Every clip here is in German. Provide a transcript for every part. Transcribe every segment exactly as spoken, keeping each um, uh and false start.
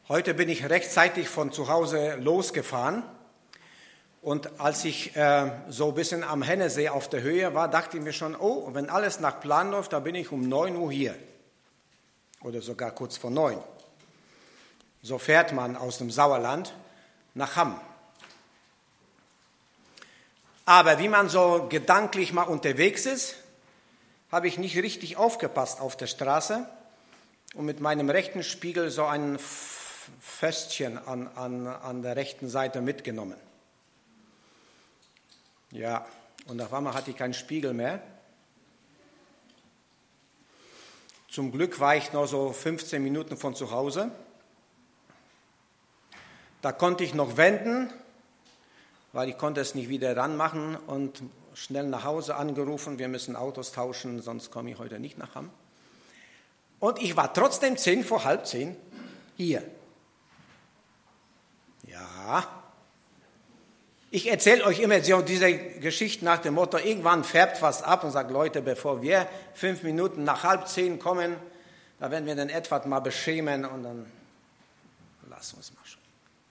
Heute bin ich rechtzeitig von zu Hause losgefahren und als ich äh, so ein bisschen am Hennesee auf der Höhe war, dachte ich mir schon, oh, wenn alles nach Plan läuft, dann bin ich um neun Uhr hier oder sogar kurz vor neun. So fährt man aus dem Sauerland nach Hamm. Aber wie man so gedanklich mal unterwegs ist, habe ich nicht richtig aufgepasst auf der Straße und mit meinem rechten Spiegel so ein Fästchen an, an, an der rechten Seite mitgenommen. Ja, und auf einmal hatte ich keinen Spiegel mehr. Zum Glück war ich noch so fünfzehn Minuten von zu Hause. Da konnte ich noch wenden, weil ich konnte es nicht wieder ranmachen und schnell nach Hause angerufen, wir müssen Autos tauschen, sonst komme ich heute nicht nach Hamm. Und ich war trotzdem zehn vor halb zehn hier. Ja, ich erzähle euch immer so diese Geschichte nach dem Motto, irgendwann färbt was ab und sagt, Leute, bevor wir fünf Minuten nach halb zehn kommen, da werden wir den Edward mal beschämen und dann lass uns mal schon.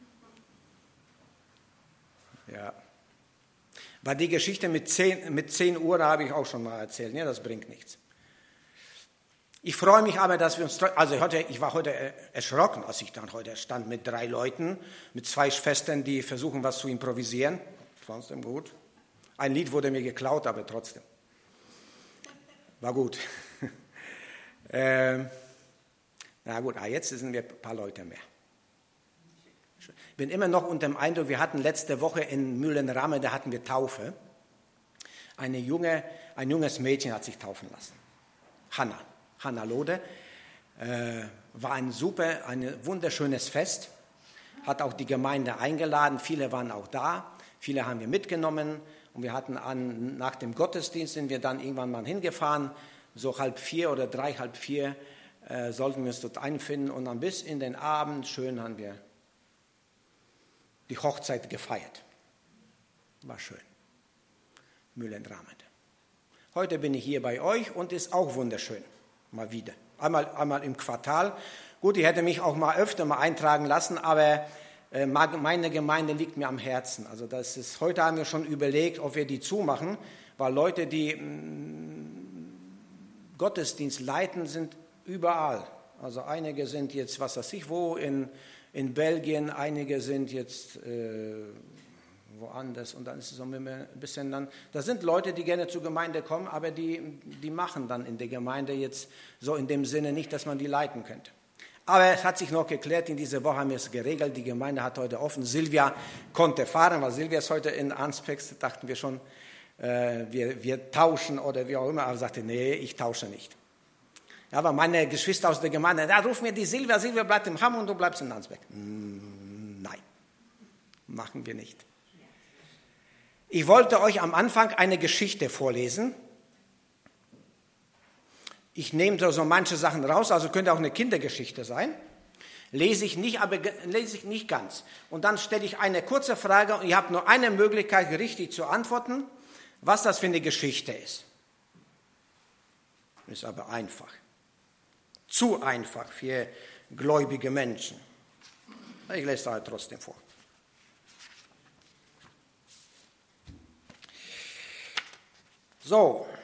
Ja, weil die Geschichte mit zehn, mit zehn Uhr, da habe ich auch schon mal erzählt, ja, das bringt nichts. Ich freue mich aber, dass wir uns, also heute, ich war heute erschrocken, als ich dann heute stand mit drei Leuten, mit zwei Schwestern, die versuchen, was zu improvisieren. Trotzdem gut. Ein Lied wurde mir geklaut, aber trotzdem. War gut. ähm, na gut, ah, jetzt sind wir ein paar Leute mehr. Ich bin immer noch unter dem Eindruck, wir hatten letzte Woche in Mühlenramme, da hatten wir Taufe. Eine junge, ein junges Mädchen hat sich taufen lassen. Hanna. Hanna Lode, äh, war ein super, ein wunderschönes Fest, hat auch die Gemeinde eingeladen, viele waren auch da, viele haben wir mitgenommen und wir hatten an, nach dem Gottesdienst sind wir dann irgendwann mal hingefahren, so halb vier oder drei, halb vier äh, sollten wir uns dort einfinden und dann bis in den Abend schön haben wir die Hochzeit gefeiert. War schön. Mühlenramme. Heute bin ich hier bei euch und ist auch wunderschön. Mal wieder. Einmal, einmal im Quartal. Gut, ich hätte mich auch mal öfter mal eintragen lassen, aber äh, meine Gemeinde liegt mir am Herzen. Also das ist, heute haben wir schon überlegt, ob wir die zumachen, weil Leute, die mh, Gottesdienst leiten, sind überall. Also einige sind jetzt, was weiß ich wo, in, in Belgien, einige sind jetzt äh, woanders und dann ist es so ein bisschen dann, das sind Leute, die gerne zur Gemeinde kommen, aber die, die machen dann in der Gemeinde jetzt so in dem Sinne nicht, dass man die leiten könnte. Aber es hat sich noch geklärt, in dieser Woche haben wir es geregelt, die Gemeinde hat heute offen, Silvia konnte fahren, weil Silvia ist heute in Anspex, dachten wir schon, äh, wir, wir tauschen oder wie auch immer, aber sagte, nee, ich tausche nicht. Ja, aber meine Geschwister aus der Gemeinde, da rufen wir die Silvia, Silvia bleibt im Hamm und du bleibst in Anspex. Nein, machen wir nicht. Ich wollte euch am Anfang eine Geschichte vorlesen. Ich nehme da so manche Sachen raus, also könnte auch eine Kindergeschichte sein. Lese ich nicht, aber lese ich nicht ganz. Und dann stelle ich eine kurze Frage und ihr habt nur eine Möglichkeit, richtig zu antworten, was das für eine Geschichte ist. Ist aber einfach. Zu einfach für gläubige Menschen. Ich lese da halt trotzdem vor. So,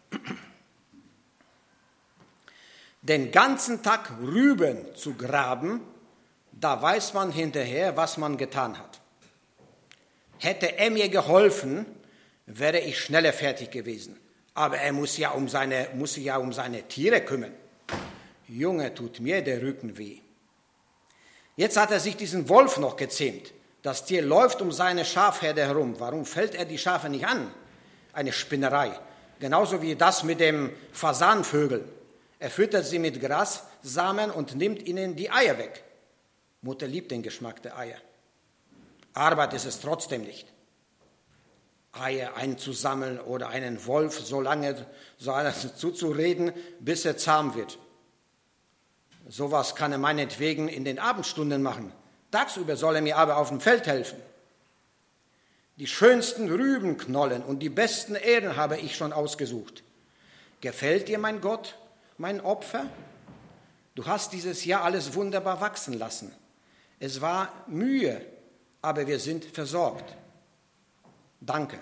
den ganzen Tag Rüben zu graben, da weiß man hinterher, was man getan hat. Hätte er mir geholfen, wäre ich schneller fertig gewesen. Aber er muss ja um seine, muss sich ja um seine Tiere kümmern. Junge, tut mir der Rücken weh. Jetzt hat er sich diesen Wolf noch gezähmt. Das Tier läuft um seine Schafherde herum. Warum fällt er die Schafe nicht an? Eine Spinnerei. Genauso wie das mit dem Fasanvögel. Er füttert sie mit Grassamen und nimmt ihnen die Eier weg. Mutter liebt den Geschmack der Eier. Arbeit ist es trotzdem nicht. Eier einzusammeln oder einen Wolf so lange so zuzureden, bis er zahm wird. Sowas kann er meinetwegen in den Abendstunden machen. Tagsüber soll er mir aber auf dem Feld helfen. Die schönsten Rübenknollen und die besten Ähren habe ich schon ausgesucht. Gefällt dir, mein Gott, mein Opfer? Du hast dieses Jahr alles wunderbar wachsen lassen. Es war Mühe, aber wir sind versorgt. Danke.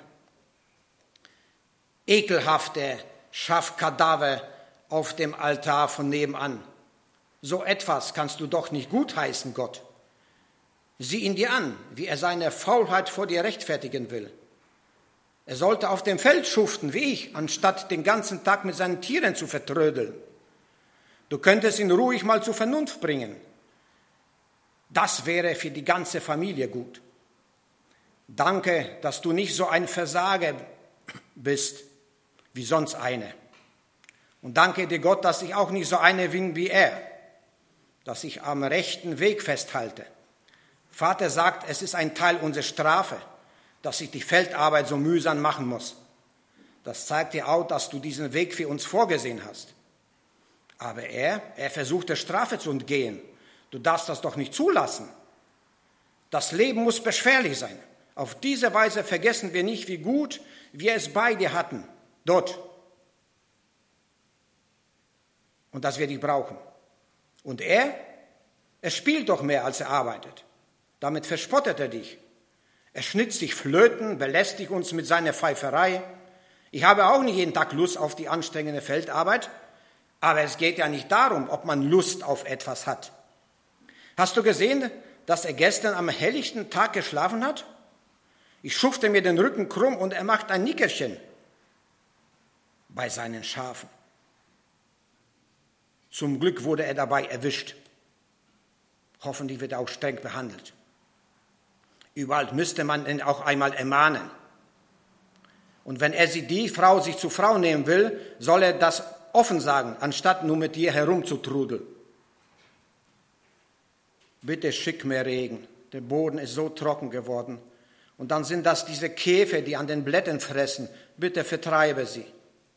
Ekelhafte Schafkadaver auf dem Altar von nebenan. So etwas kannst du doch nicht gutheißen, Gott. Sieh ihn dir an, wie er seine Faulheit vor dir rechtfertigen will. Er sollte auf dem Feld schuften, wie ich, anstatt den ganzen Tag mit seinen Tieren zu vertrödeln. Du könntest ihn ruhig mal zur Vernunft bringen. Das wäre für die ganze Familie gut. Danke, dass du nicht so ein Versager bist wie sonst eine. Und danke dir, Gott, dass ich auch nicht so eine bin wie er, dass ich am rechten Weg festhalte. Vater sagt, es ist ein Teil unserer Strafe, dass ich die Feldarbeit so mühsam machen muss. Das zeigt dir auch, dass du diesen Weg für uns vorgesehen hast. Aber er, er versucht der Strafe zu entgehen. Du darfst das doch nicht zulassen. Das Leben muss beschwerlich sein. Auf diese Weise vergessen wir nicht, wie gut wir es bei dir hatten, dort. Und dass wir dich brauchen. Und er, er spielt doch mehr, als er arbeitet. Damit verspottet er dich. Er schnitzt dich Flöten, belästigt uns mit seiner Pfeiferei. Ich habe auch nicht jeden Tag Lust auf die anstrengende Feldarbeit, aber es geht ja nicht darum, ob man Lust auf etwas hat. Hast du gesehen, dass er gestern am helllichten Tag geschlafen hat? Ich schufte mir den Rücken krumm und er macht ein Nickerchen bei seinen Schafen. Zum Glück wurde er dabei erwischt. Hoffentlich wird er auch streng behandelt. Überall müsste man ihn auch einmal ermahnen. Und wenn er sie, die Frau sich zur Frau nehmen will, soll er das offen sagen, anstatt nur mit ihr herumzutrudeln. Bitte schick mehr Regen. Der Boden ist so trocken geworden. Und dann sind das diese Käfer, die an den Blättern fressen. Bitte vertreibe sie.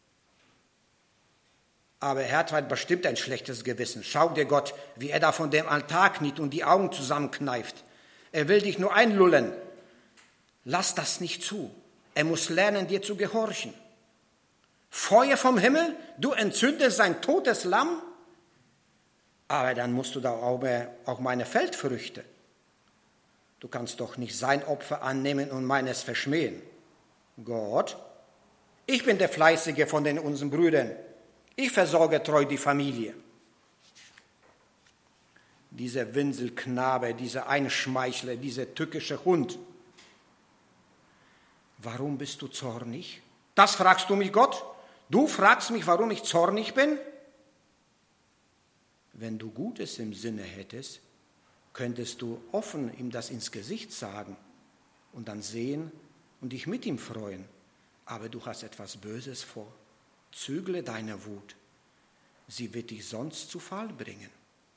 Aber er hat bestimmt ein schlechtes Gewissen. Schau dir Gott, wie er da von dem Altar kniet und die Augen zusammenkneift. Er will dich nur einlullen. Lass das nicht zu. Er muss lernen, dir zu gehorchen. Feuer vom Himmel, du entzündest sein totes Lamm? Aber dann musst du da auch meine Feldfrüchte. Du kannst doch nicht sein Opfer annehmen und meines verschmähen. Gott, ich bin der Fleißige von den unseren Brüdern. Ich versorge treu die Familie. Dieser Winselknabe, dieser Einschmeichler, dieser tückische Hund. Warum bist du zornig? Das fragst du mich, Gott? Du fragst mich, warum ich zornig bin? Wenn du Gutes im Sinne hättest, könntest du offen ihm das ins Gesicht sagen und dann sehen und dich mit ihm freuen. Aber du hast etwas Böses vor. Zügle deine Wut. Sie wird dich sonst zu Fall bringen.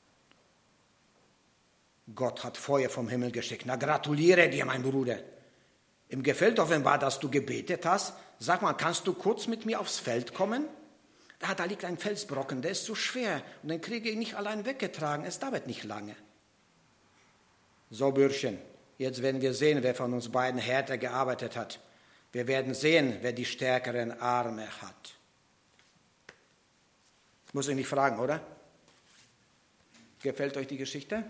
Gott hat Feuer vom Himmel geschickt. Na, gratuliere dir, mein Bruder. Ihm gefällt offenbar, dass du gebetet hast. Sag mal, kannst du kurz mit mir aufs Feld kommen? Da, da liegt ein Felsbrocken, der ist zu schwer und den kriege ich nicht allein weggetragen. Es dauert nicht lange. So, Bürschchen, jetzt werden wir sehen, wer von uns beiden härter gearbeitet hat. Wir werden sehen, wer die stärkeren Arme hat. Muss ich nicht fragen, oder? Gefällt euch die Geschichte?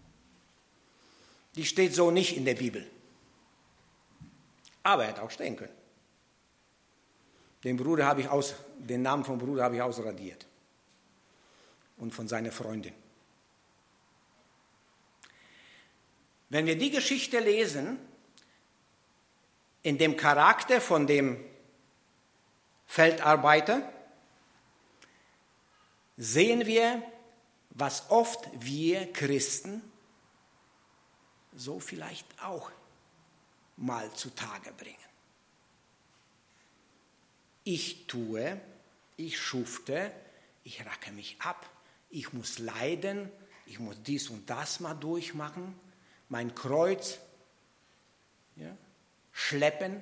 Die steht so nicht in der Bibel. Aber er hätte auch stehen können. Den Bruder habe ich aus, den Namen vom Bruder habe ich ausradiert. Und von seiner Freundin. Wenn wir die Geschichte lesen, in dem Charakter von dem Feldarbeiter, sehen wir, was oft wir Christen so vielleicht auch mal zutage bringen. Ich tue, ich schufte, ich racke mich ab, ich muss leiden, ich muss dies und das mal durchmachen, mein Kreuz ja, schleppen.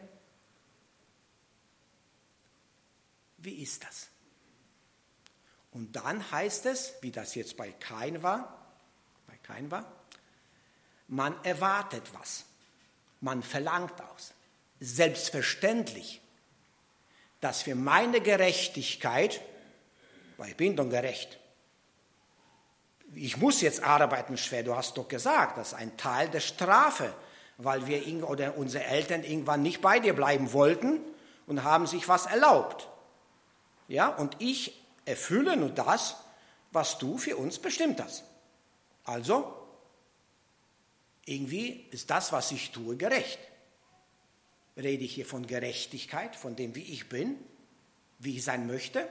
Wie ist das? Und dann heißt es, wie das jetzt bei Kain war, bei Kain war, man erwartet was, man verlangt aus. Selbstverständlich, dass für meine Gerechtigkeit, weil ich bin doch gerecht, ich muss jetzt arbeiten schwer. Du hast doch gesagt, das ist ein Teil der Strafe, weil wir oder unsere Eltern irgendwann nicht bei dir bleiben wollten und haben sich was erlaubt. Ja, und ich erfülle nur das, was du für uns bestimmt hast. Also, irgendwie ist das, was ich tue, gerecht. Rede ich hier von Gerechtigkeit, von dem, wie ich bin, wie ich sein möchte?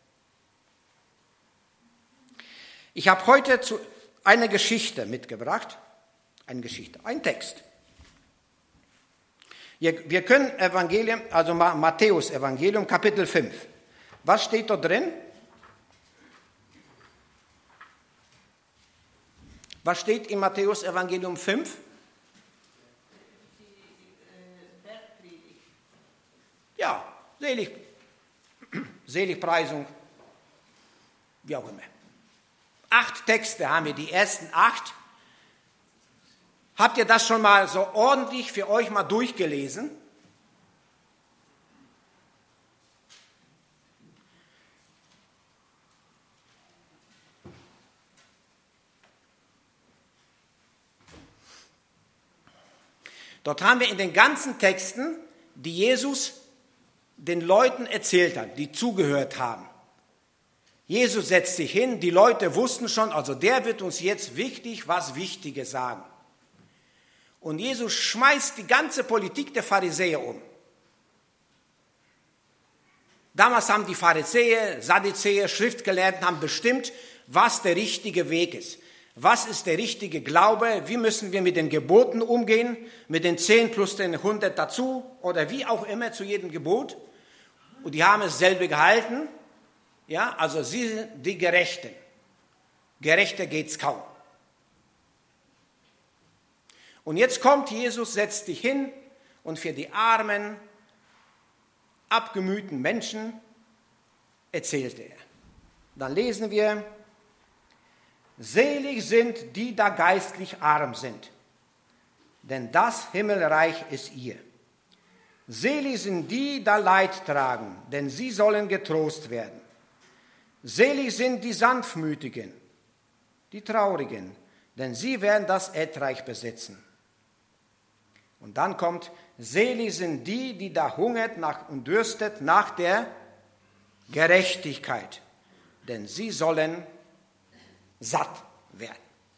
Ich habe heute zu eine Geschichte mitgebracht, eine Geschichte, ein Text. Wir können Evangelium, also Matthäus Evangelium, Kapitel fünf. Was steht dort drin? Was steht in Matthäus Evangelium fünf? Ja, selig, Seligpreisung, wie auch immer. Acht Texte haben wir, die ersten acht. Habt ihr das schon mal so ordentlich für euch mal durchgelesen? Dort haben wir in den ganzen Texten, die Jesus den Leuten erzählt hat, die zugehört haben. Jesus setzt sich hin, die Leute wussten schon, also der wird uns jetzt wichtig, was Wichtiges sagen. Und Jesus schmeißt die ganze Politik der Pharisäer um. Damals haben die Pharisäer, Sadduzäer, Schriftgelehrten haben bestimmt, was der richtige Weg ist. Was ist der richtige Glaube? Wie müssen wir mit den Geboten umgehen? Mit den zehn plus den hundert dazu oder wie auch immer zu jedem Gebot. Und die haben es selber gehalten. Ja, also sie sind die Gerechten. Gerechter geht's kaum. Und jetzt kommt Jesus, setzt sich hin und für die armen, abgemühten Menschen erzählt er. Dann lesen wir: Selig sind, die da geistlich arm sind, denn das Himmelreich ist ihr. Selig sind die, da Leid tragen, denn sie sollen getrost werden. Selig sind die Sanftmütigen, die Traurigen, denn sie werden das Erdreich besitzen. Und dann kommt: Selig sind die, die da hungert nach, und dürstet nach der Gerechtigkeit, denn sie sollen satt werden.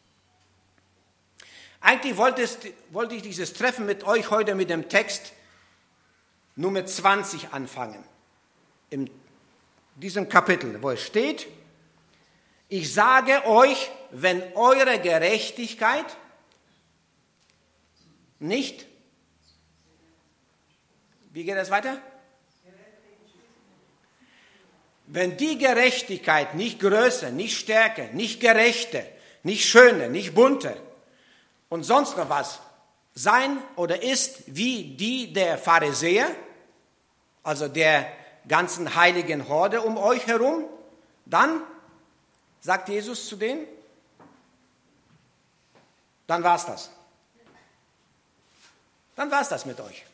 Eigentlich wollte, es, wollte ich dieses Treffen mit euch heute mit dem Text Nummer zwanzig anfangen. In diesem Kapitel, wo es steht: Ich sage euch, wenn eure Gerechtigkeit nicht, wie geht es weiter? Wenn die Gerechtigkeit nicht größer, nicht stärker, nicht gerechter, nicht schöner, nicht bunter und sonst noch was sein oder ist wie die der Pharisäer, also der ganzen heiligen Horde um euch herum, dann, sagt Jesus zu denen, dann war's das. Dann war's das mit euch.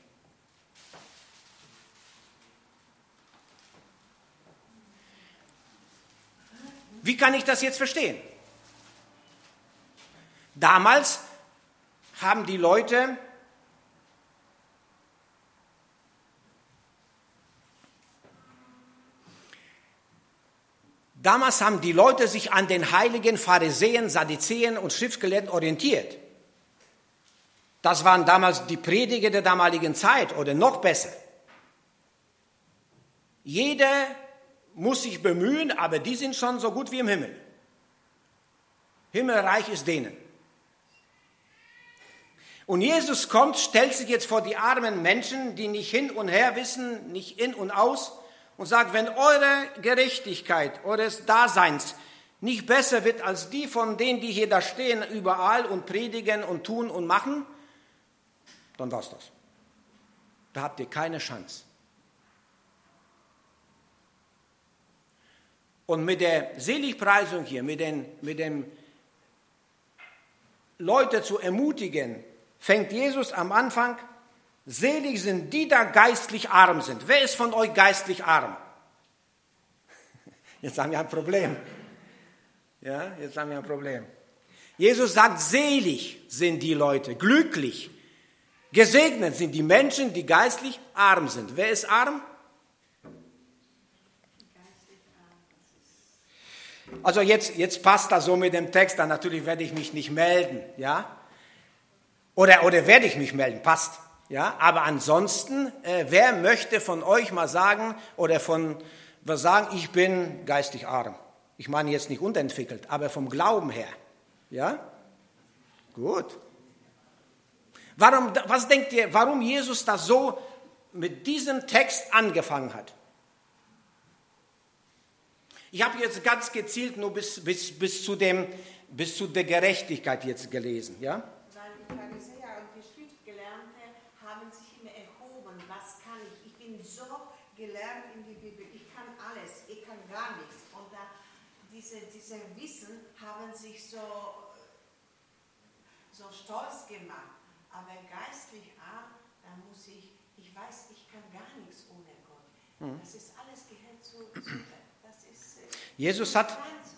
Wie kann ich das jetzt verstehen? Damals haben die Leute Damals haben die Leute sich an den heiligen Pharisäern, Sadduzäern und Schriftgelehrten orientiert. Das waren damals die Prediger der damaligen Zeit oder noch besser. Jeder muss sich bemühen, aber die sind schon so gut wie im Himmel. Himmelreich ist denen. Und Jesus kommt, stellt sich jetzt vor die armen Menschen, die nicht hin und her wissen, nicht in und aus, und sagt: Wenn eure Gerechtigkeit eures Daseins nicht besser wird als die von denen, die hier da stehen, überall und predigen und tun und machen, dann war's das. Da habt ihr keine Chance. Und mit der Seligpreisung hier, mit, den, mit dem Leute zu ermutigen, fängt Jesus am Anfang: Selig sind die, da geistlich arm sind. Wer ist von euch geistlich arm? Jetzt haben wir ein Problem. Ja, jetzt haben wir ein Problem. Jesus sagt, selig sind die Leute, glücklich, gesegnet sind die Menschen, die geistlich arm sind. Wer ist arm? Also jetzt, jetzt passt das so mit dem Text, dann natürlich werde ich mich nicht melden, ja? Oder, oder werde ich mich melden, passt, ja? Aber ansonsten, äh, wer möchte von euch mal sagen, oder von, was sagen, ich bin geistig arm? Ich meine jetzt nicht unterentwickelt, aber vom Glauben her, ja? Gut. Warum, was denkt ihr, warum Jesus das so mit diesem Text angefangen hat? Ich habe jetzt ganz gezielt nur bis, bis, bis, zu dem, bis zu der Gerechtigkeit jetzt gelesen. Ja? Weil die Pharisäer und die Schriftgelernte haben sich immer erhoben. Was kann ich? Ich bin so gelernt in die Bibel. Ich kann alles. Ich kann gar nichts. Und da, diese, diese Wissen haben sich so, so stolz gemacht. Aber geistlich arm, da muss ich, ich weiß, ich kann gar nichts ohne Gott. Mhm. Das ist alles gehört zu, zu Jesus hat,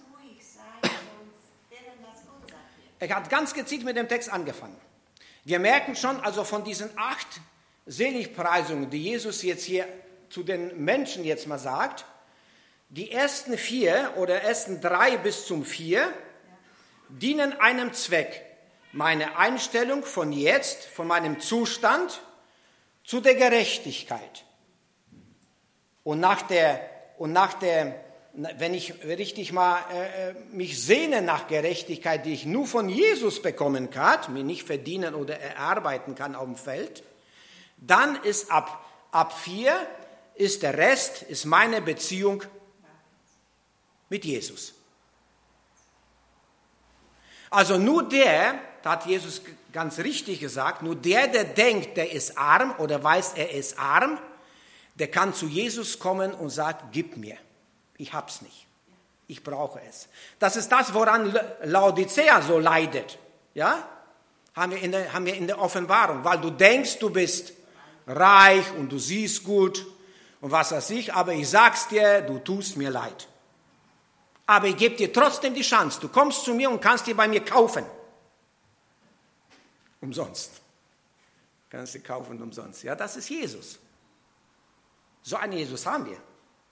er hat ganz gezielt mit dem Text angefangen. Wir merken schon, also von diesen acht Seligpreisungen, die Jesus jetzt hier zu den Menschen jetzt mal sagt, die ersten vier oder ersten drei bis zum vier dienen einem Zweck. Meine Einstellung von jetzt, von meinem Zustand zu der Gerechtigkeit. Und nach der, und nach der wenn ich richtig mal äh, mich sehne nach Gerechtigkeit, die ich nur von Jesus bekommen kann, mir nicht verdienen oder erarbeiten kann auf dem Feld, dann ist ab, ab vier, ist der Rest, ist meine Beziehung mit Jesus. Also nur der, da hat Jesus ganz richtig gesagt, nur der, der denkt, der ist arm oder weiß, er ist arm, der kann zu Jesus kommen und sagt, gib mir. Ich hab's nicht. Ich brauche es. Das ist das, woran Laodicea so leidet. Ja? Haben wir in der, haben wir in der Offenbarung. Weil du denkst, du bist reich und du siehst gut und was weiß ich, aber ich sag's dir, du tust mir leid. Aber ich gebe dir trotzdem die Chance. Du kommst zu mir und kannst dir bei mir kaufen. Umsonst. Kannst du kaufen umsonst. Ja, das ist Jesus. So einen Jesus haben wir.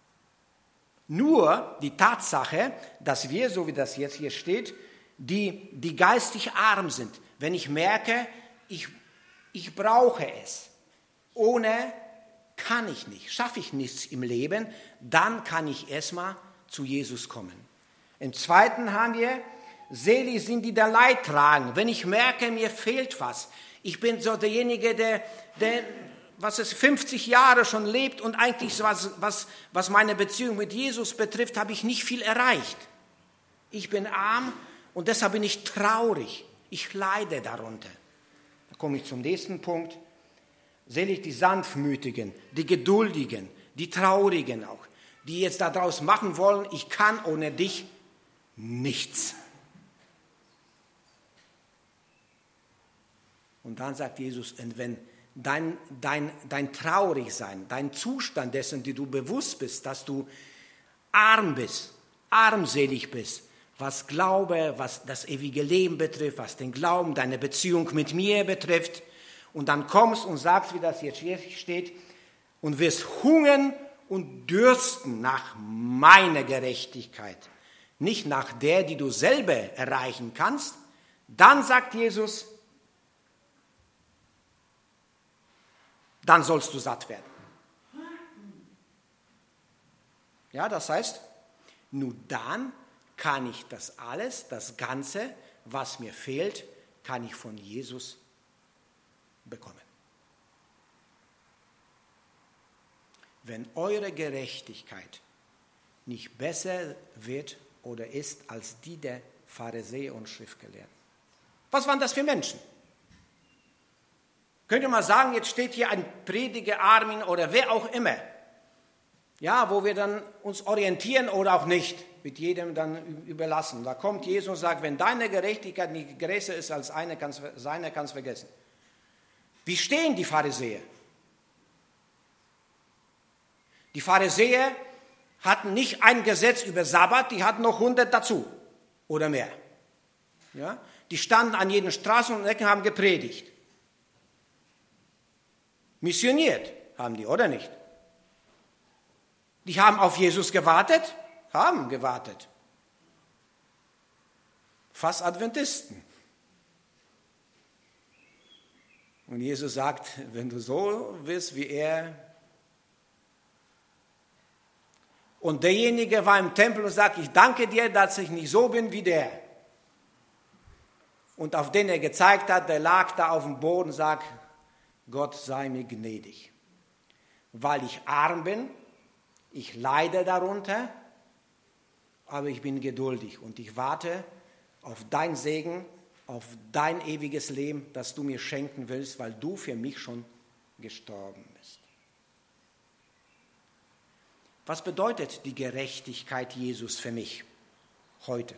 Nur die Tatsache, dass wir, so wie das jetzt hier steht, die, die geistig arm sind, wenn ich merke, ich, ich brauche es, ohne kann ich nicht, schaffe ich nichts im Leben, dann kann ich erstmal zu Jesus kommen. Im Zweiten haben wir, selig sind die, der Leid tragen, wenn ich merke, mir fehlt was. Ich bin so derjenige, der... der was es fünfzig Jahre schon lebt und eigentlich was, was, was meine Beziehung mit Jesus betrifft, habe ich nicht viel erreicht. Ich bin arm und deshalb bin ich traurig. Ich leide darunter. Da komme ich zum nächsten Punkt. Selig die Sanftmütigen, die Geduldigen, die Traurigen auch, die jetzt daraus machen wollen, ich kann ohne dich nichts. Und dann sagt Jesus, und wenn Dein, dein, dein Traurigsein, dein Zustand dessen, die du bewusst bist, dass du arm bist, armselig bist, was Glaube, was das ewige Leben betrifft, was den Glauben, deine Beziehung mit mir betrifft, und dann kommst und sagst, wie das jetzt hier steht, und wirst hungern und dürsten nach meiner Gerechtigkeit, nicht nach der, die du selber erreichen kannst, dann sagt Jesus, dann sollst du satt werden. Ja, das heißt, nur dann kann ich das alles, das Ganze, was mir fehlt, kann ich von Jesus bekommen. Wenn eure Gerechtigkeit nicht besser wird oder ist als die der Pharisäer und Schriftgelehrten. Was waren das für Menschen? Könnt ihr mal sagen, jetzt steht hier ein Prediger, Armin oder wer auch immer, ja, wo wir dann uns orientieren oder auch nicht, mit jedem dann überlassen. Da kommt Jesus und sagt, wenn deine Gerechtigkeit nicht größer ist als eine, kannst, seine, kannst du vergessen. Wie stehen die Pharisäer? Die Pharisäer hatten nicht ein Gesetz über Sabbat, die hatten noch hundert dazu. oder mehr. Ja? Die standen an jeden Straßen und Ecken, haben gepredigt. Missioniert haben die, oder nicht? Die haben auf Jesus gewartet, haben gewartet. Fast Adventisten. Und Jesus sagt, wenn du so bist wie er. Und derjenige war im Tempel und sagt, ich danke dir, dass ich nicht so bin wie der. Und auf den er gezeigt hat, der lag da auf dem Boden und sagt, Gott sei mir gnädig. Weil ich arm bin, ich leide darunter, aber ich bin geduldig und ich warte auf dein Segen, auf dein ewiges Leben, das du mir schenken willst, weil du für mich schon gestorben bist. Was bedeutet die Gerechtigkeit Jesus für mich heute?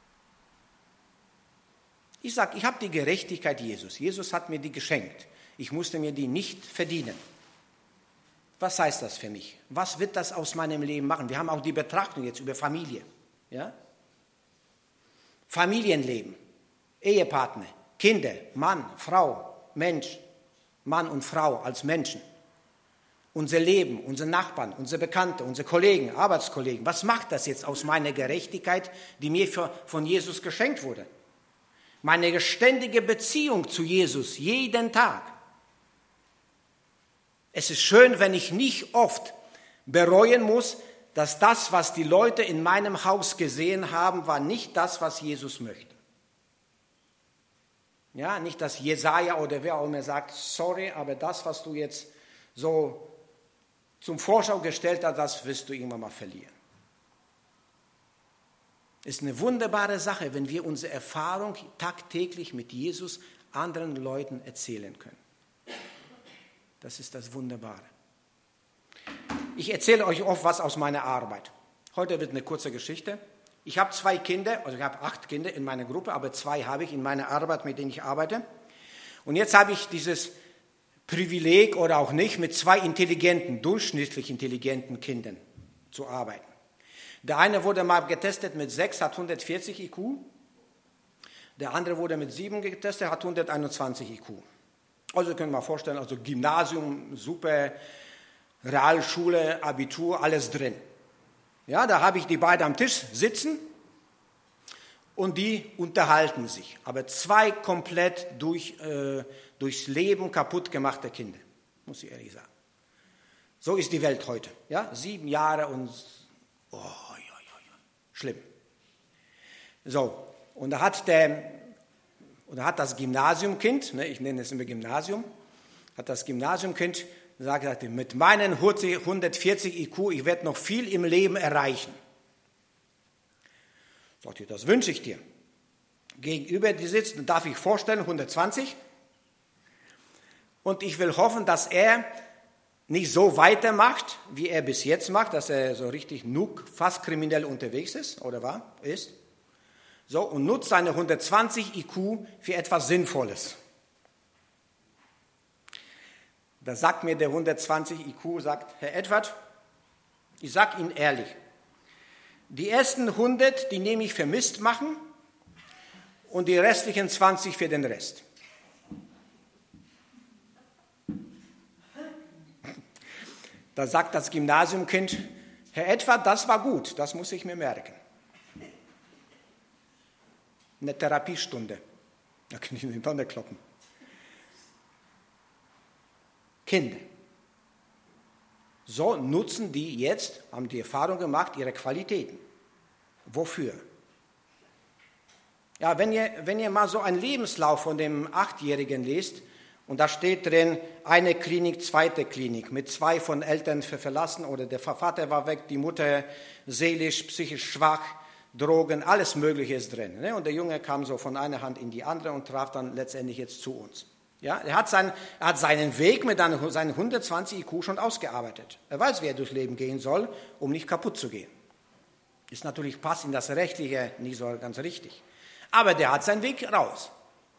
Ich sage, ich habe die Gerechtigkeit Jesus. Jesus hat mir die geschenkt. Ich musste mir die nicht verdienen. Was heißt das für mich? Was wird das aus meinem Leben machen? Wir haben auch die Betrachtung jetzt über Familie. Ja? Familienleben, Ehepartner, Kinder, Mann, Frau, Mensch, Mann und Frau als Menschen. Unser Leben, unsere Nachbarn, unsere Bekannte, unsere Kollegen, Arbeitskollegen. Was macht das jetzt aus meiner Gerechtigkeit, die mir von Jesus geschenkt wurde? Meine ständige Beziehung zu Jesus, jeden Tag. Es ist schön, wenn ich nicht oft bereuen muss, dass das, was die Leute in meinem Haus gesehen haben, war nicht das, was Jesus möchte. Ja, nicht, dass Jesaja oder wer auch immer sagt, sorry, aber das, was du jetzt so zum Vorschau gestellt hast, das wirst du irgendwann mal verlieren. Ist eine wunderbare Sache, wenn wir unsere Erfahrung tagtäglich mit Jesus anderen Leuten erzählen können. Das ist das Wunderbare. Ich erzähle euch oft was aus meiner Arbeit. Heute wird eine kurze Geschichte. Ich habe zwei Kinder, also ich habe acht Kinder in meiner Gruppe, aber zwei habe ich in meiner Arbeit, mit denen ich arbeite. Und jetzt habe ich dieses Privileg oder auch nicht, mit zwei intelligenten, durchschnittlich intelligenten Kindern zu arbeiten. Der eine wurde mal getestet mit sechs, hat hundertvierzig I Q. Der andere wurde mit sieben getestet, hat hunderteinundzwanzig I Q. Also können wir mal vorstellen, also Gymnasium, super, Realschule, Abitur, alles drin. Ja, da habe ich die beiden am Tisch sitzen und die unterhalten sich. Aber zwei komplett durch, äh, durchs Leben kaputt gemachte Kinder, muss ich ehrlich sagen. So ist die Welt heute. Ja, sieben Jahre und oh, ja, ja, ja, schlimm. So, und da hat der, und da hat das Gymnasiumkind, ne, ich nenne es immer Gymnasium, hat das Gymnasiumkind gesagt, mit meinen hundertvierzig I Q, ich werde noch viel im Leben erreichen. Sagt ihr, das wünsche ich dir. Gegenüber dir sitzt, darf ich vorstellen, hundertzwanzig. Und ich will hoffen, dass er nicht so weitermacht, wie er bis jetzt macht, dass er so richtig nuck, fast kriminell unterwegs ist oder war, ist. So, und nutzt seine hundertzwanzig I Q für etwas Sinnvolles. Da sagt mir der hundertzwanzig I Q, sagt, Herr Edward, ich sage Ihnen ehrlich, die ersten hundert, die nehme ich für Mist machen und die restlichen zwanzig für den Rest. Da sagt das Gymnasiumkind, Herr Edward, das war gut, das muss ich mir merken. Eine Therapiestunde, da kann ich in die Tonne kloppen. Kinder. So nutzen die jetzt, haben die Erfahrung gemacht, ihre Qualitäten. Wofür? Ja, wenn ihr, wenn ihr mal so einen Lebenslauf von dem Achtjährigen lest, und da steht drin, eine Klinik, zweite Klinik, mit zwei von Eltern verlassen oder der Vater war weg, die Mutter seelisch, psychisch schwach, Drogen, alles Mögliche ist drin. Und der Junge kam so von einer Hand in die andere und traf dann letztendlich jetzt zu uns. Ja, er hat, seinen, er hat seinen Weg mit seinen hundertzwanzig I Q schon ausgearbeitet. Er weiß, wie er durchs Leben gehen soll, um nicht kaputt zu gehen. Ist natürlich, passt in das Rechtliche nicht so ganz richtig. Aber der hat seinen Weg raus.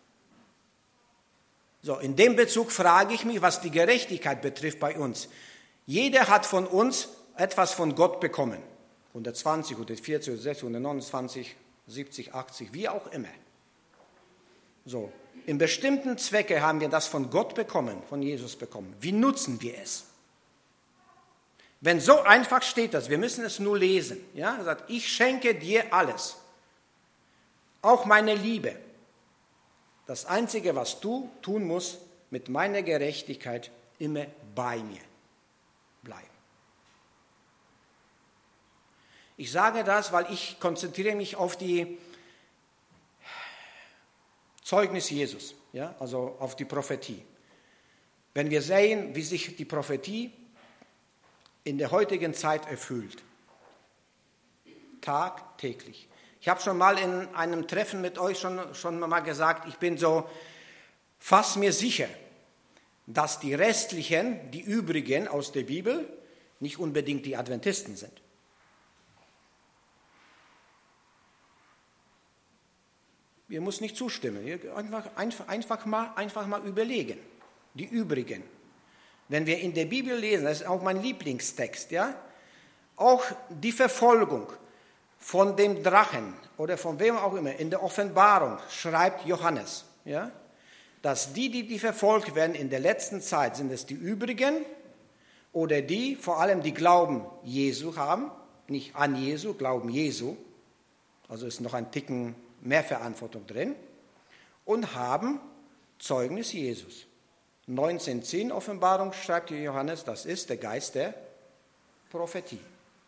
So, in dem Bezug frage ich mich, was die Gerechtigkeit betrifft bei uns. Jeder hat von uns etwas von Gott bekommen. hundertzwanzig, hundertvierzig, hundertsechzig, hundertneunundzwanzig, siebzig, achtzig, wie auch immer. So, in bestimmten Zwecke haben wir das von Gott bekommen, von Jesus bekommen. Wie nutzen wir es? Wenn so einfach steht das, wir müssen es nur lesen. Ja? Er sagt, ich schenke dir alles, auch meine Liebe. Das Einzige, was du tun musst, mit meiner Gerechtigkeit immer bei mir bleiben. Ich sage das, weil ich konzentriere mich auf die Zeugnis Jesus, ja, also auf die Prophetie. Wenn wir sehen, wie sich die Prophetie in der heutigen Zeit erfüllt, tagtäglich. Ich habe schon mal in einem Treffen mit euch schon, schon mal gesagt, ich bin so fast mir sicher, dass die restlichen, die übrigen aus der Bibel, nicht unbedingt die Adventisten sind. Ihr müsst nicht zustimmen, einfach, einfach, einfach, mal, einfach mal überlegen, die übrigen. Wenn wir in der Bibel lesen, das ist auch mein Lieblingstext, ja, auch die Verfolgung von dem Drachen oder von wem auch immer, in der Offenbarung schreibt Johannes, ja, dass die, die, die verfolgt werden in der letzten Zeit, sind es die übrigen oder die, vor allem die Glauben Jesu haben, nicht an Jesu, Glauben Jesu, also ist noch ein Ticken mehr Verantwortung drin, und haben Zeugnis Jesus. neunzehn zehn Offenbarung schreibt Johannes, das ist der Geist der Prophetie.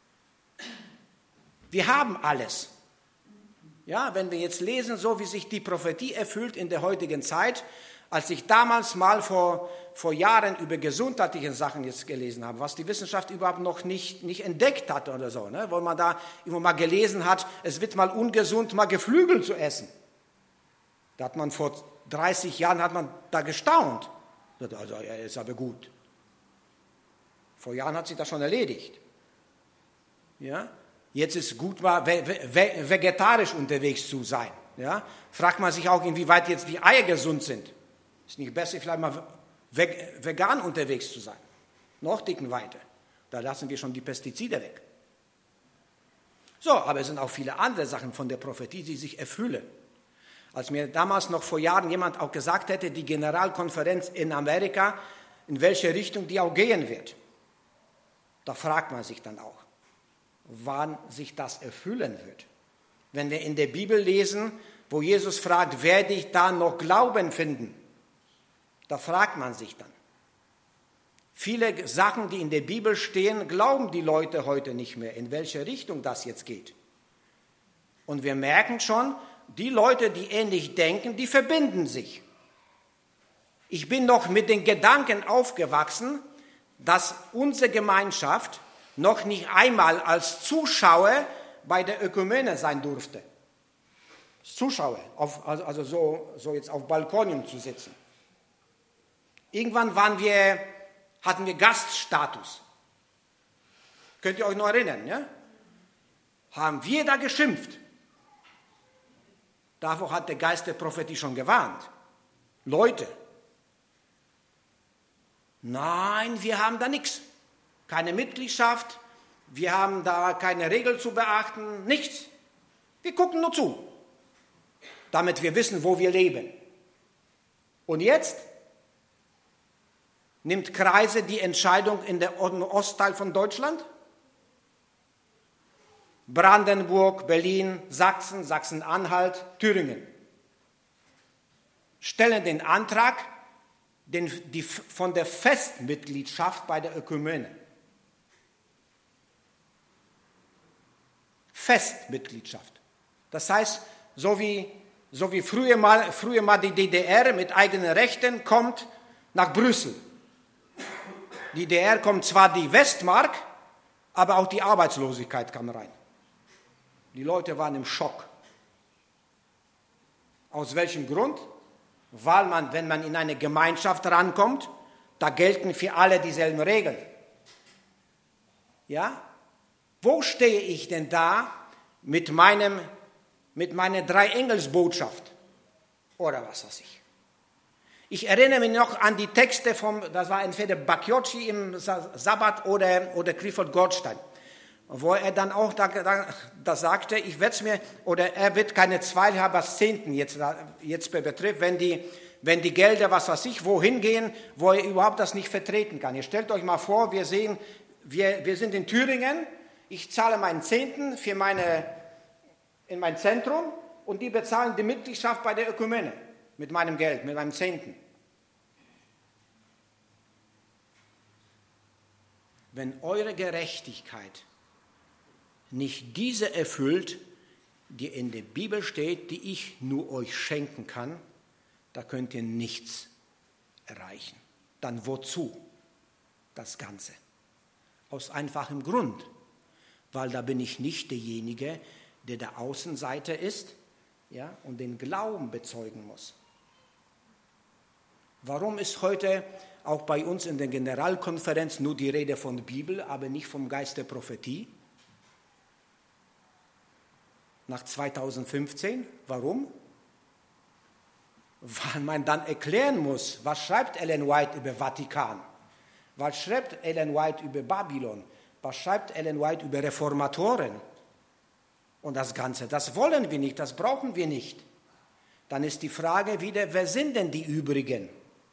Wir haben alles. Ja, wenn wir jetzt lesen, so wie sich die Prophetie erfüllt in der heutigen Zeit, als ich damals mal vor, vor Jahren über gesundheitliche Sachen jetzt gelesen habe, was die Wissenschaft überhaupt noch nicht, nicht entdeckt hat oder so, ne? Wo man da immer mal gelesen hat, es wird mal ungesund, mal Geflügel zu essen. Da hat man vor dreißig Jahren hat man da gestaunt. Also, ja, ist aber gut. Vor Jahren hat sich das schon erledigt. Ja? Jetzt ist gut, mal vegetarisch unterwegs zu sein. Ja? Fragt man sich auch, inwieweit jetzt die Eier gesund sind. Ist nicht besser, vielleicht mal vegan unterwegs zu sein. Noch dicken weiter. Da lassen wir schon die Pestizide weg. So, aber es sind auch viele andere Sachen von der Prophetie, die sich erfüllen. Als mir damals noch vor Jahren jemand auch gesagt hätte, die Generalkonferenz in Amerika, in welche Richtung die auch gehen wird, da fragt man sich dann auch, wann sich das erfüllen wird. Wenn wir in der Bibel lesen, wo Jesus fragt, werde ich da noch Glauben finden? Da fragt man sich dann. Viele Sachen, die in der Bibel stehen, glauben die Leute heute nicht mehr, in welche Richtung das jetzt geht. Und wir merken schon, die Leute, die ähnlich denken, die verbinden sich. Ich bin noch mit den Gedanken aufgewachsen, dass unsere Gemeinschaft noch nicht einmal als Zuschauer bei der Ökumene sein durfte. Zuschauer, auf, also, also so, so jetzt auf Balkonien zu sitzen. Irgendwann waren wir, hatten wir Gaststatus. Könnt ihr euch noch erinnern, ja? Haben wir da geschimpft. Davor hat der Geist der Prophetie schon gewarnt. Leute, nein, wir haben da nichts. Keine Mitgliedschaft, wir haben da keine Regel zu beachten, nichts. Wir gucken nur zu, damit wir wissen, wo wir leben. Und jetzt nimmt Kreise die Entscheidung in der Ostteil von Deutschland. Brandenburg, Berlin, Sachsen, Sachsen-Anhalt, Thüringen. Stellen den Antrag den, die, von der Festmitgliedschaft bei der Ökumene. Festmitgliedschaft. Das heißt, so wie, so wie früher, mal, früher mal die D D R mit eigenen Rechten kommt nach Brüssel. Die D D R kommt zwar die Westmark, aber auch die Arbeitslosigkeit kam rein. Die Leute waren im Schock. Aus welchem Grund? Weil man, wenn man in eine Gemeinschaft rankommt, da gelten für alle dieselben Regeln. Ja? Wo stehe ich denn da mit, meinem, mit meiner Drei-Engels-Botschaft? Oder was weiß ich. Ich erinnere mich noch an die Texte vom, das war entweder Bacchiocci im Sabbat oder, oder Clifford Goldstein, wo er dann auch da, da, da sagte, ich werde es mir, oder er wird keine Zweifel haben, was Zehnten jetzt, jetzt betrifft, wenn die, wenn die Gelder, was weiß ich, wohin gehen, wo er überhaupt das nicht vertreten kann. Ihr stellt euch mal vor, wir sehen, wir, wir sind in Thüringen, ich zahle meinen Zehnten für meine, in mein Zentrum und die bezahlen die Mitgliedschaft bei der Ökumene mit meinem Geld, mit meinem Zehnten. Wenn eure Gerechtigkeit nicht diese erfüllt, die in der Bibel steht, die ich nur euch schenken kann, da könnt ihr nichts erreichen. Dann wozu das Ganze? Aus einfachem Grund, weil da bin ich nicht derjenige, der der Außenseiter ist, ja, und den Glauben bezeugen muss. Warum ist heute auch bei uns in der Generalkonferenz nur die Rede von der Bibel, aber nicht vom Geist der Prophetie? Nach zweitausendfünfzehn. Warum? Weil man dann erklären muss, was schreibt Ellen White über Vatikan? Was schreibt Ellen White über Babylon? Was schreibt Ellen White über Reformatoren? Und das Ganze, das wollen wir nicht, das brauchen wir nicht. Dann ist die Frage wieder, wer sind denn die übrigen?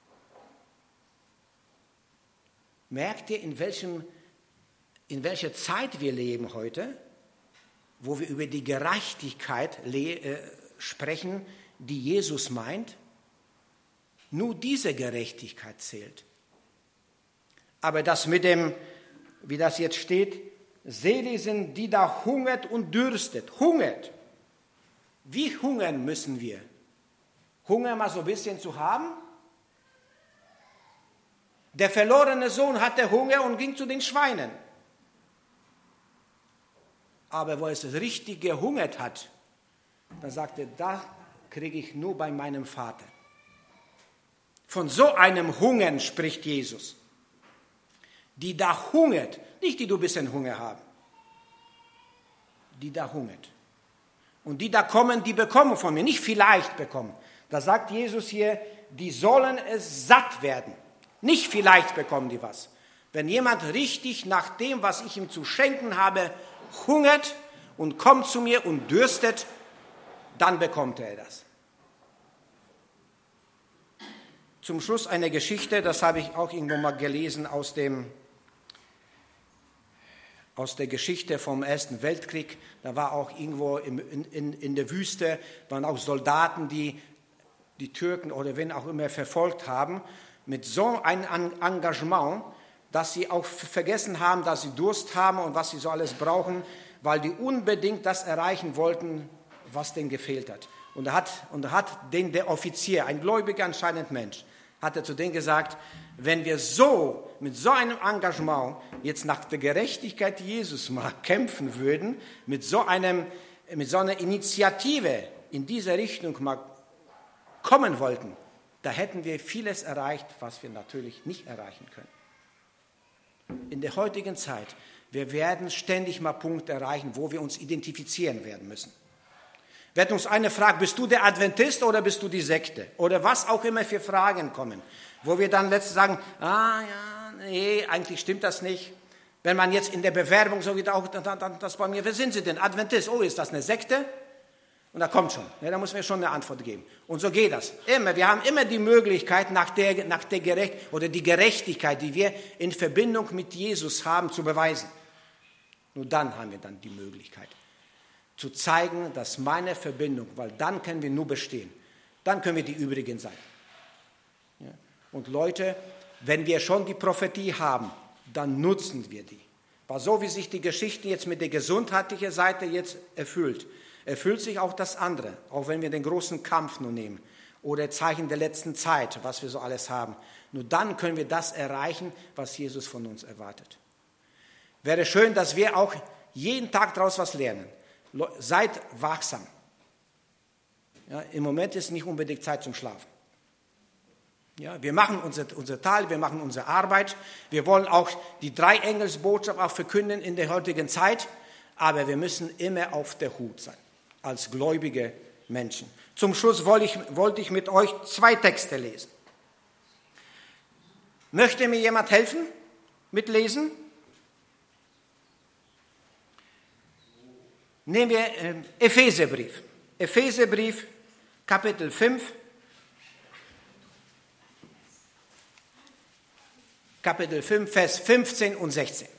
Merkt ihr, in, welchem, in welcher Zeit wir leben heute, wo wir über die Gerechtigkeit le- äh, sprechen, die Jesus meint? Nur diese Gerechtigkeit zählt. Aber das mit dem, wie das jetzt steht, selig sind, die da hungert und dürstet. Hungert. Wie hungern müssen wir? Hunger mal so ein bisschen zu haben? Der verlorene Sohn hatte Hunger und ging zu den Schweinen. Aber wo es richtig gehungert hat, dann sagte er, da kriege ich nur bei meinem Vater. Von so einem Hungern spricht Jesus. Die da hungert, nicht die du ein bisschen Hunger haben, die da hungert. Und die da kommen, die bekommen von mir, nicht vielleicht bekommen. Da sagt Jesus hier, die sollen es satt werden. Nicht vielleicht bekommen die was. Wenn jemand richtig nach dem, was ich ihm zu schenken habe, hungert und kommt zu mir und dürstet, dann bekommt er das. Zum Schluss eine Geschichte, das habe ich auch irgendwo mal gelesen aus dem aus der Geschichte vom Ersten Weltkrieg. Da war auch irgendwo im, in, in der Wüste, waren auch Soldaten, die die Türken oder wen auch immer verfolgt haben, mit so einem Engagement, dass sie auch vergessen haben, dass sie Durst haben und was sie so alles brauchen, weil die unbedingt das erreichen wollten, was denen gefehlt hat. Und da hat, und da hat den der Offizier, ein gläubiger anscheinend Mensch, hat er zu denen gesagt, wenn wir so, mit so einem Engagement jetzt nach der Gerechtigkeit Jesus mal kämpfen würden, mit so, einem, mit so einer Initiative in diese Richtung mal kommen wollten, da hätten wir vieles erreicht, was wir natürlich nicht erreichen können. In der heutigen Zeit, wir werden ständig mal Punkte erreichen, wo wir uns identifizieren werden müssen. Wenn uns eine fragt, bist du der Adventist oder bist du die Sekte? Oder was auch immer für Fragen kommen, wo wir dann letztens sagen, ah ja, nee, eigentlich stimmt das nicht. Wenn man jetzt in der Bewerbung so wieder auch, dann, dann, das bei mir, wer sind Sie denn? Adventist, oh, ist das eine Sekte? Und da kommt schon, ja, da muss mir schon eine Antwort geben. Und so geht das. Immer, wir haben immer die Möglichkeit, nach der, nach der Gerecht, oder die Gerechtigkeit, die wir in Verbindung mit Jesus haben, zu beweisen. Nur dann haben wir dann die Möglichkeit, zu zeigen, dass meine Verbindung, weil dann können wir nur bestehen. Dann können wir die übrigen sein. Ja. Und Leute, wenn wir schon die Prophetie haben, dann nutzen wir die. Weil so wie sich die Geschichte jetzt mit der gesundheitlichen Seite jetzt erfüllt, erfüllt sich auch das andere, auch wenn wir den großen Kampf nur nehmen oder Zeichen der letzten Zeit, was wir so alles haben. Nur dann können wir das erreichen, was Jesus von uns erwartet. Wäre schön, dass wir auch jeden Tag daraus was lernen. Seid wachsam. Ja, im Moment ist nicht unbedingt Zeit zum Schlafen. Ja, wir machen unser, unser Teil, wir machen unsere Arbeit. Wir wollen auch die Drei-Engels-Botschaft auch verkünden in der heutigen Zeit. Aber wir müssen immer auf der Hut sein, als gläubige Menschen. Zum Schluss wollte ich, wollte ich mit euch zwei Texte lesen. Möchte mir jemand helfen mit Lesen? Nehmen wir äh, Epheserbrief. Epheserbrief, Kapitel fünf. Kapitel fünf, Vers fünfzehn und sechzehn.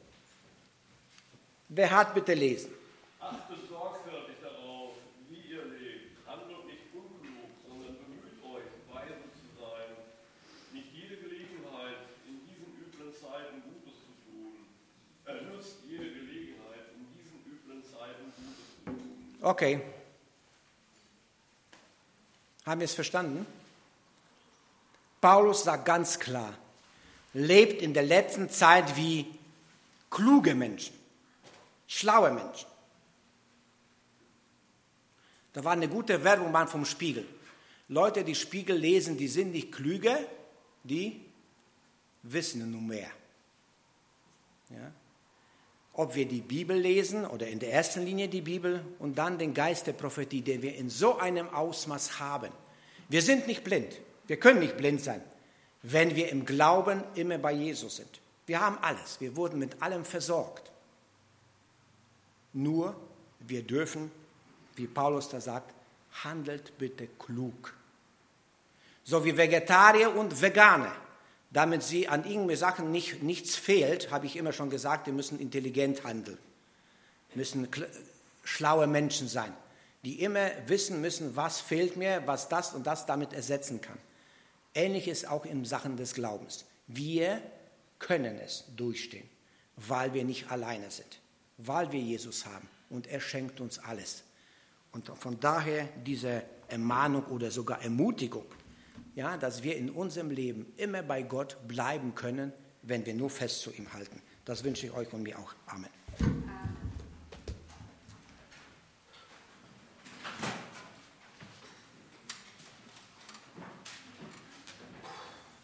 Wer hat, bitte lesen. Achtet sorgfältig darauf, wie ihr lebt. Handelt nicht unklug, sondern bemüht euch, weise zu sein. Nicht jede Gelegenheit, in diesen üblen Zeiten Gutes zu tun. Äh, nutzt jede Gelegenheit, in diesen üblen Zeiten Gutes zu tun. Okay. Haben wir es verstanden? Paulus sagt ganz klar, lebt in der letzten Zeit wie kluge Menschen, schlaue Menschen. Da war eine gute Werbung mal vom Spiegel. Leute, die Spiegel lesen, die sind nicht klüger, die wissen nur mehr. Ja? Ob wir die Bibel lesen oder in der ersten Linie die Bibel und dann den Geist der Prophetie, den wir in so einem Ausmaß haben. Wir sind nicht blind, wir können nicht blind sein, wenn wir im Glauben immer bei Jesus sind. Wir haben alles, wir wurden mit allem versorgt. Nur wir dürfen, wie Paulus da sagt, handelt bitte klug. So wie Vegetarier und Veganer, damit sie an irgendwelchen Sachen nicht, nichts fehlt, habe ich immer schon gesagt, wir müssen intelligent handeln, müssen schlaue Menschen sein, die immer wissen müssen, was fehlt mir, was das und das damit ersetzen kann. Ähnlich ist auch in Sachen des Glaubens. Wir können es durchstehen, weil wir nicht alleine sind, weil wir Jesus haben und er schenkt uns alles. Und von daher diese Ermahnung oder sogar Ermutigung, ja, dass wir in unserem Leben immer bei Gott bleiben können, wenn wir nur fest zu ihm halten. Das wünsche ich euch und mir auch. Amen.